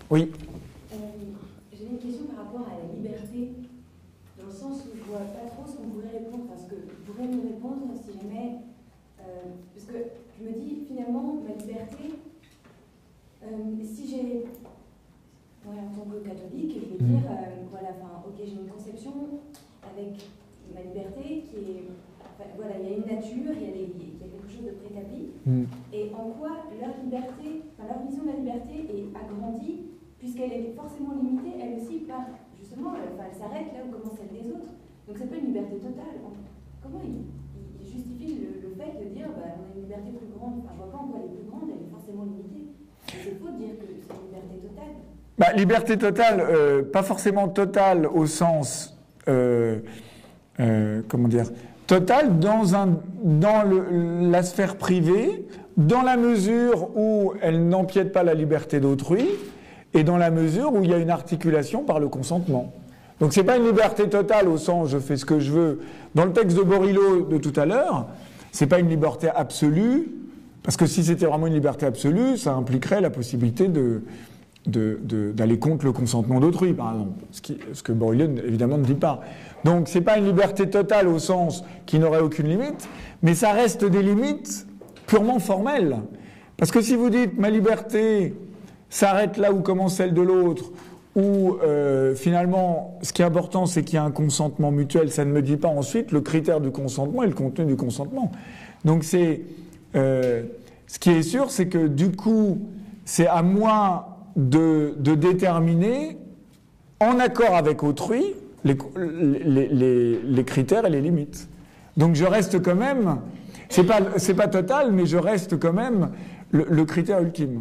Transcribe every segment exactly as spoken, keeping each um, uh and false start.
Oui. Euh, J'avais une question par rapport à la liberté, dans le sens où je ne vois pas trop ce qu'on pourrait répondre, parce que vous pourrez me répondre si jamais... Euh, parce que je me dis, finalement, ma liberté, euh, si j'ai... Ouais, en tant que catholique, je vais dire, euh, voilà, enfin, ok, j'ai une conception avec ma liberté qui est... Enfin, voilà, il y a une nature, il y a, des, il y a quelque chose de préétabli, mm. et en quoi leur liberté, enfin, leur vision de la liberté est agrandie, puisqu'elle est forcément limitée, elle aussi, par, justement, elle, enfin, elle s'arrête là où commence celle des autres. Donc c'est pas une liberté totale. Comment il, il justifie le, le fait de dire, bah, on a une liberté plus grande, enfin, je vois pas en quoi elle est plus grande, elle est forcément limitée. C'est faux de dire que c'est une liberté totale. Bah, liberté totale, euh, pas forcément totale au sens, euh, euh, comment dire, totale dans, un, dans le, la sphère privée, dans la mesure où elle n'empiète pas la liberté d'autrui, et dans la mesure où il y a une articulation par le consentement. Donc c'est pas une liberté totale au sens je fais ce que je veux. Dans le texte de Borilo de tout à l'heure, c'est pas une liberté absolue, parce que si c'était vraiment une liberté absolue, ça impliquerait la possibilité de... De, de, d'aller contre le consentement d'autrui, par exemple, ce, qui, ce que Borilo évidemment ne dit pas. Donc c'est pas une liberté totale au sens qui n'aurait aucune limite, mais ça reste des limites purement formelles. Parce que si vous dites ma liberté s'arrête là où commence celle de l'autre, ou euh, finalement ce qui est important c'est qu'il y a un consentement mutuel, ça ne me dit pas ensuite le critère du consentement et le contenu du consentement. Donc c'est euh, ce qui est sûr, c'est que du coup c'est à moi De, de déterminer, en accord avec autrui, les, les, les, les critères et les limites. Donc je reste quand même, c'est pas, c'est pas total, mais je reste quand même le, le critère ultime.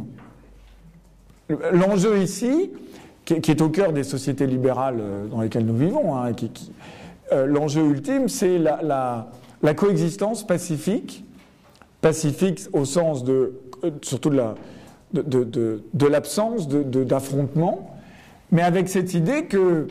L'enjeu ici, qui, qui est au cœur des sociétés libérales dans lesquelles nous vivons, hein, qui, qui, euh, l'enjeu ultime, c'est la, la, la coexistence pacifique, pacifique au sens de, surtout de la De, de, de, de l'absence de, de, d'affrontement, mais avec cette idée que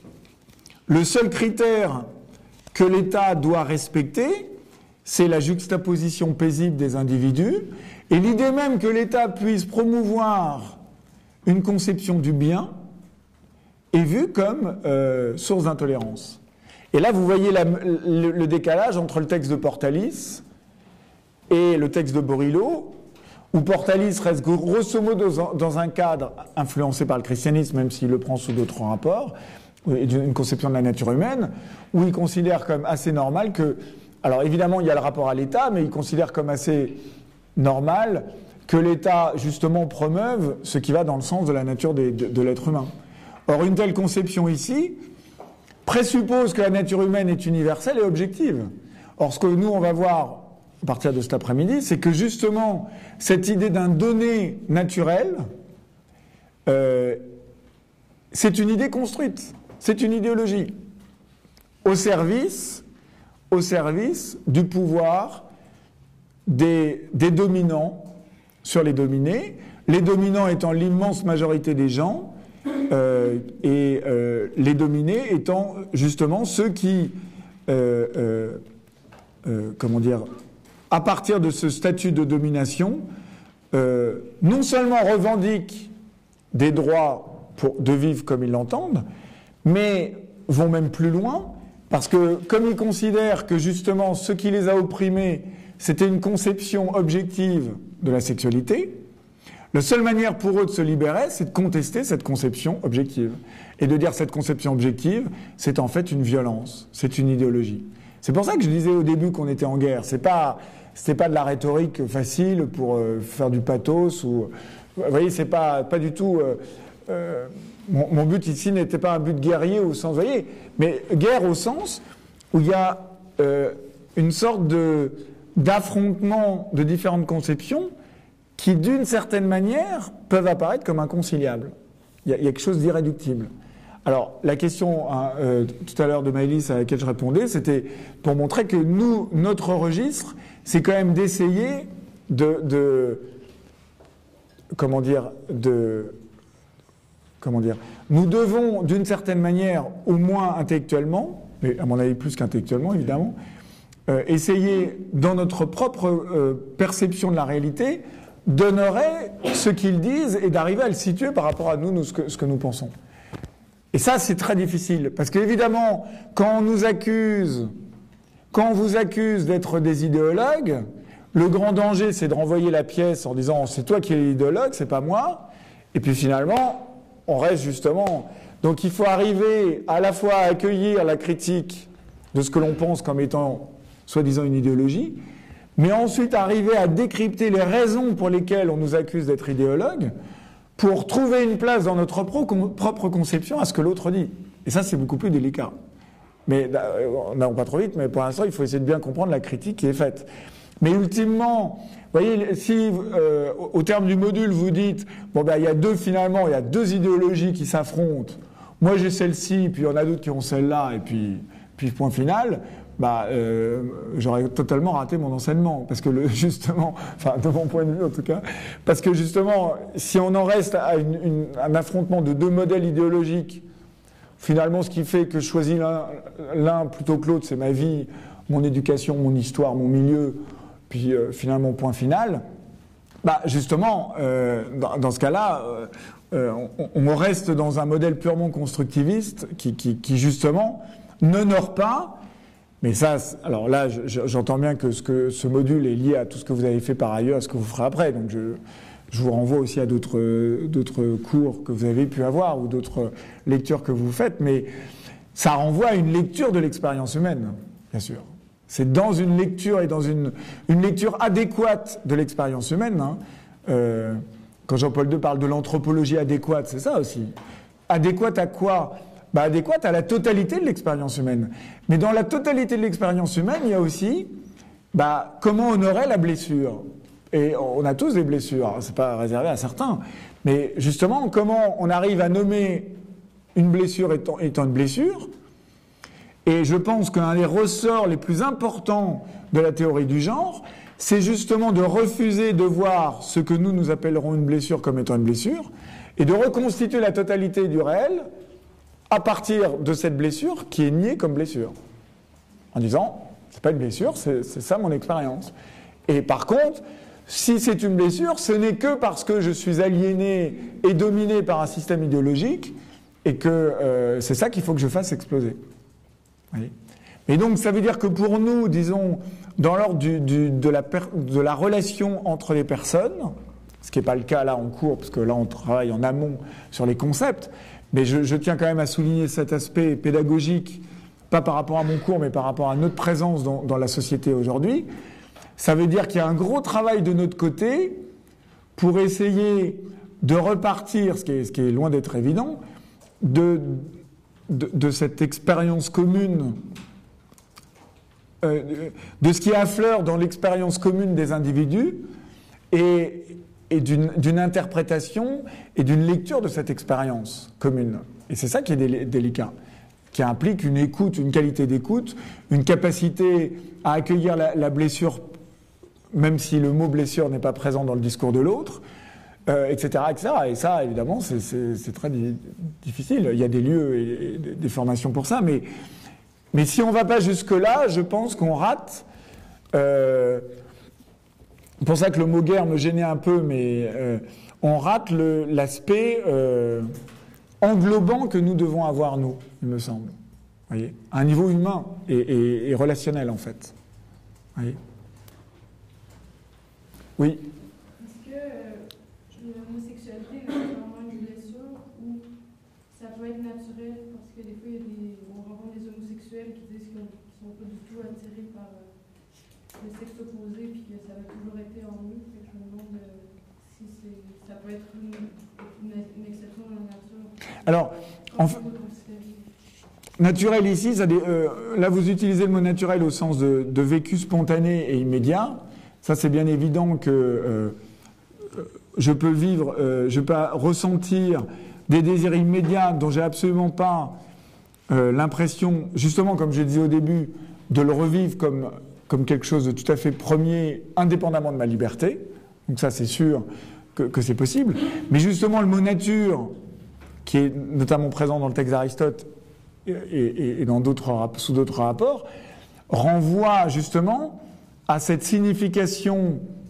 le seul critère que l'État doit respecter, c'est la juxtaposition paisible des individus, et l'idée même que l'État puisse promouvoir une conception du bien est vue comme euh, source d'intolérance. Et là, vous voyez la, le, le décalage entre le texte de Portalis et le texte de Borilo, où Portalis reste grosso modo dans un cadre influencé par le christianisme, même s'il le prend sous d'autres rapports, une conception de la nature humaine, où il considère comme assez normal que... Alors évidemment, il y a le rapport à l'État, mais il considère comme assez normal que l'État, justement, promeuve ce qui va dans le sens de la nature des, de, de l'être humain. Or, une telle conception ici présuppose que la nature humaine est universelle et objective. Or, ce que nous, on va voir à partir de cet après-midi, c'est que justement, cette idée d'un donné naturel, euh, c'est une idée construite, c'est une idéologie, au service, au service du pouvoir des, des dominants sur les dominés, les dominants étant l'immense majorité des gens, euh, et euh, les dominés étant justement ceux qui, euh, euh, euh, comment dire, à partir de ce statut de domination, euh, non seulement revendiquent des droits pour, de vivre comme ils l'entendent, mais vont même plus loin, parce que comme ils considèrent que justement ce qui les a opprimés, c'était une conception objective de la sexualité, la seule manière pour eux de se libérer, c'est de contester cette conception objective. Et de dire cette conception objective, c'est en fait une violence, c'est une idéologie. C'est pour ça que je disais au début qu'on était en guerre. C'est pas... C'était pas de la rhétorique facile pour euh, faire du pathos ou, vous voyez, c'est pas pas du tout. Euh, euh, mon, mon but ici n'était pas un but guerrier au sens, vous voyez, mais guerre au sens où il y a euh, une sorte de d'affrontement de différentes conceptions qui, d'une certaine manière, peuvent apparaître comme inconciliables. Il y a, il y a quelque chose d'irréductible. Alors, la question hein, euh, tout à l'heure de Maëlys à laquelle je répondais, c'était pour montrer que nous, notre registre, c'est quand même d'essayer de, de comment dire, de, comment dire, nous devons d'une certaine manière, au moins intellectuellement, mais à mon avis plus qu'intellectuellement évidemment, euh, essayer dans notre propre euh, perception de la réalité donnerait ce qu'ils disent et d'arriver à le situer par rapport à nous, nous ce, que, ce que nous pensons. Et ça, c'est très difficile. Parce qu'évidemment, quand on nous accuse, quand on vous accuse d'être des idéologues, le grand danger, c'est de renvoyer la pièce en disant « c'est toi qui es l'idéologue, c'est pas moi ». Et puis finalement, on reste justement... Donc il faut arriver à la fois à accueillir la critique de ce que l'on pense comme étant soi-disant une idéologie, mais ensuite arriver à décrypter les raisons pour lesquelles on nous accuse d'être idéologue, pour trouver une place dans notre propre conception à ce que l'autre dit. Et ça, c'est beaucoup plus délicat. Mais n'allons pas trop vite, mais pour l'instant, il faut essayer de bien comprendre la critique qui est faite. Mais ultimement, vous voyez, si euh, au terme du module, vous dites, bon ben il y a deux, finalement, il y a deux idéologies qui s'affrontent, moi j'ai celle-ci, puis il y en a d'autres qui ont celle-là, et puis, puis point final, bah, euh, j'aurais totalement raté mon enseignement. Parce que le, justement, enfin de mon point de vue en tout cas, parce que justement, si on en reste à une, une, un affrontement de deux modèles idéologiques, finalement ce qui fait que je choisis l'un, l'un plutôt que l'autre, c'est ma vie, mon éducation, mon histoire, mon milieu, puis euh, finalement point final, bah justement, euh, dans, dans ce cas-là, euh, euh, on, on reste dans un modèle purement constructiviste qui, qui, qui justement n'honore pas. Mais ça, alors là, je, j'entends bien que ce, que ce module est lié à tout ce que vous avez fait par ailleurs, à ce que vous ferez après. Donc je, je vous renvoie aussi à d'autres, d'autres cours que vous avez pu avoir ou d'autres lectures que vous faites. Mais ça renvoie à une lecture de l'expérience humaine, bien sûr. C'est dans une lecture et dans une, une lecture adéquate de l'expérience humaine. Hein. Euh, quand Jean-Paul deux parle de l'anthropologie adéquate, c'est ça aussi. Adéquate à quoi ? Bah, adéquate à la totalité de l'expérience humaine. Mais dans la totalité de l'expérience humaine, il y a aussi bah, comment honorer la blessure. Et on a tous des blessures, c'est pas réservé à certains. Mais justement, comment on arrive à nommer une blessure étant, étant une blessure. Et je pense qu'un des ressorts les plus importants de la théorie du genre, c'est justement de refuser de voir ce que nous, nous appellerons une blessure comme étant une blessure, et de reconstituer la totalité du réel à partir de cette blessure qui est niée comme blessure. En disant, c'est pas une blessure, c'est, c'est ça mon expérience. Et par contre, si c'est une blessure, ce n'est que parce que je suis aliéné et dominé par un système idéologique, et que euh, c'est ça qu'il faut que je fasse exploser. Oui. Et donc, ça veut dire que pour nous, disons, dans l'ordre du, du, de, la per, de la relation entre les personnes, ce qui n'est pas le cas là en cours, parce que là on travaille en amont sur les concepts, mais je, je tiens quand même à souligner cet aspect pédagogique, pas par rapport à mon cours, mais par rapport à notre présence dans, dans la société aujourd'hui. Ça veut dire qu'il y a un gros travail de notre côté pour essayer de repartir, ce qui est, ce qui est loin d'être évident, de, de, de cette expérience commune, euh, de ce qui affleure dans l'expérience commune des individus et, et d'une, d'une interprétation et d'une lecture de cette expérience commune. Et c'est ça qui est dé, délicat, qui implique une écoute, une qualité d'écoute, une capacité à accueillir la, la blessure, même si le mot blessure n'est pas présent dans le discours de l'autre, euh, et cetera, et cetera. Et ça, évidemment, c'est, c'est, c'est très di- difficile. Il y a des lieux et, et des formations pour ça, mais, mais si on ne va pas jusque-là, je pense qu'on rate. Euh, c'est pour ça que le mot guerre me gênait un peu, mais euh, on rate le, l'aspect euh, englobant que nous devons avoir, nous, il me semble. Vous voyez, à un niveau humain et, et, et relationnel, en fait. Vous voyez. Oui. Est-ce que euh, l'homosexualité est vraiment une blessure ou ça peut être naturel? Parce que des fois, il y a des, on rencontre des homosexuels qui disent qu'ils ne sont pas du tout attirés par euh, le sexe opposé puis que ça a toujours été en eux. Et je me demande euh, si c'est, ça peut être une, une, une exception dans la nature. Alors, en fait, naturel ici, ça dé, euh, là vous utilisez le mot naturel au sens de, de vécu spontané et immédiat. Ça, c'est bien évident que euh, je peux vivre, euh, je peux ressentir des désirs immédiats dont j'ai absolument pas euh, l'impression, justement, comme je disais au début, de le revivre comme, comme quelque chose de tout à fait premier, indépendamment de ma liberté. Donc ça, c'est sûr que, que c'est possible. Mais justement, le mot nature, qui est notamment présent dans le texte d'Aristote et, et, et dans d'autres, sous d'autres rapports, renvoie justement à cette signification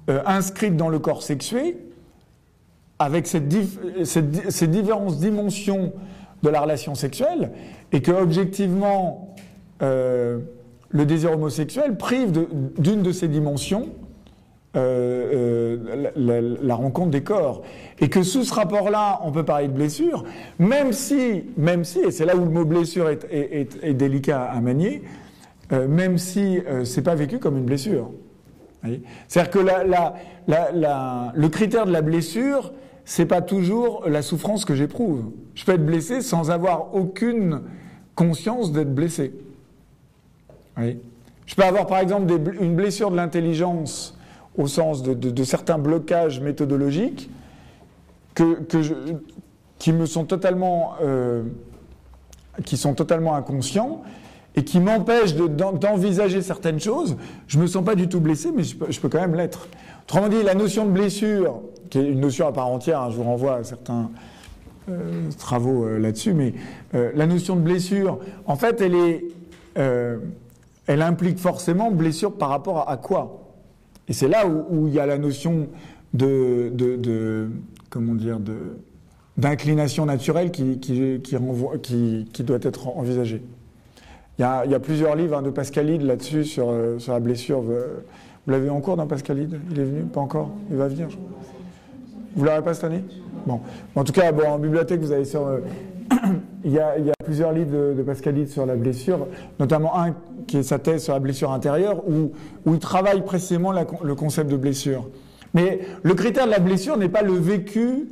euh, inscrite dans le corps sexué, avec cette dif cette, ces différentes dimensions de la relation sexuelle, et que objectivement euh, le désir homosexuel prive d'une de, de ces dimensions euh, euh, la, la, la rencontre des corps, et que sous ce rapport-là, on peut parler de blessure, même si, même si, et c'est là où le mot blessure est, est, est, est délicat à manier, euh, même si euh, c'est pas vécu comme une blessure. C'est-à-dire que la, la, la, la, le critère de la blessure, c'est pas toujours la souffrance que j'éprouve. Je peux être blessé sans avoir aucune conscience d'être blessé. Oui. Je peux avoir par exemple des, une blessure de l'intelligence au sens de, de, de certains blocages méthodologiques que, que je, qui me sont totalement, euh, qui sont totalement inconscients et qui m'empêchent d'envisager certaines choses. Je me sens pas du tout blessé, mais je peux, je peux quand même l'être. Autrement dit, la notion de blessure, qui est une notion à part entière, hein, je vous renvoie à certains euh, travaux euh, là-dessus, mais euh, la notion de blessure, en fait, elle est, euh, elle implique forcément blessure par rapport à, à quoi? Et c'est là où, où il y a la notion de, de, de comment dire, de d'inclination naturelle qui, qui, qui, renvoie, qui, qui doit être envisagée. Il y a, il y a plusieurs livres hein, de Pascalide là-dessus sur, euh, sur la blessure. Vous l'avez en cours dans Pascalide? Il est venu? Pas encore? Il va venir? Vous l'aurez pas cette année? Bon. En tout cas, bon, en bibliothèque, vous avez sur... Euh, il, y a, il y a plusieurs livres de, de Pascalide sur la blessure, notamment un qui est sa thèse sur la blessure intérieure, où, où il travaille précisément la, le concept de blessure. Mais le critère de la blessure n'est pas le vécu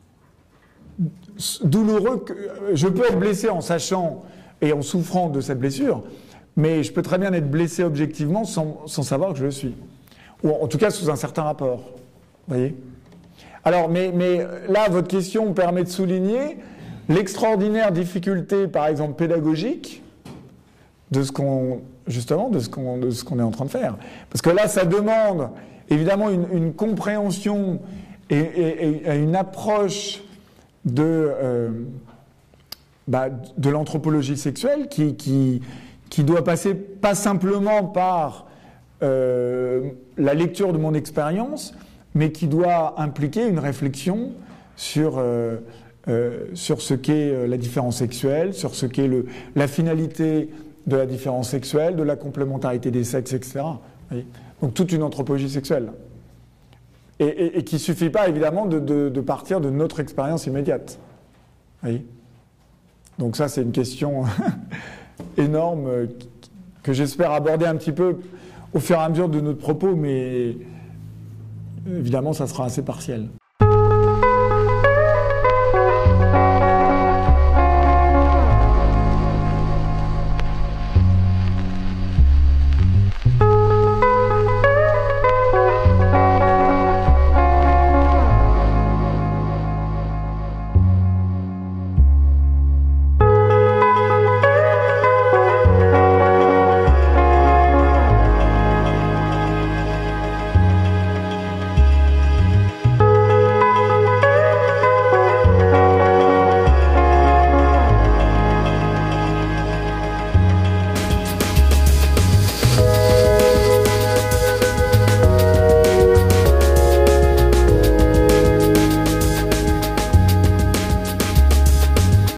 douloureux. Que, je peux être blessé en sachant et en souffrant de cette blessure, mais je peux très bien être blessé objectivement sans, sans savoir que je le suis. Ou en tout cas sous un certain rapport. Vous voyez ? Alors, mais, mais là, votre question permet de souligner l'extraordinaire difficulté, par exemple, pédagogique, de ce qu'on, justement, de ce qu'on, de ce qu'on est en train de faire. Parce que là, ça demande, évidemment, une, une compréhension et, et, et une approche de, euh, bah, de l'anthropologie sexuelle qui, qui, qui doit passer pas simplement par euh, la lecture de mon expérience, mais qui doit impliquer une réflexion sur, euh, euh, sur ce qu'est la différence sexuelle, sur ce qu'est le, la finalité de la différence sexuelle, de la complémentarité des sexes, et cetera. Oui. Donc toute une anthropologie sexuelle. Et, et, et qui ne suffit pas, évidemment, de, de, de partir de notre expérience immédiate. Oui. Donc ça, c'est une question énorme que j'espère aborder un petit peu au fur et à mesure de notre propos, mais évidemment, ça sera assez partiel.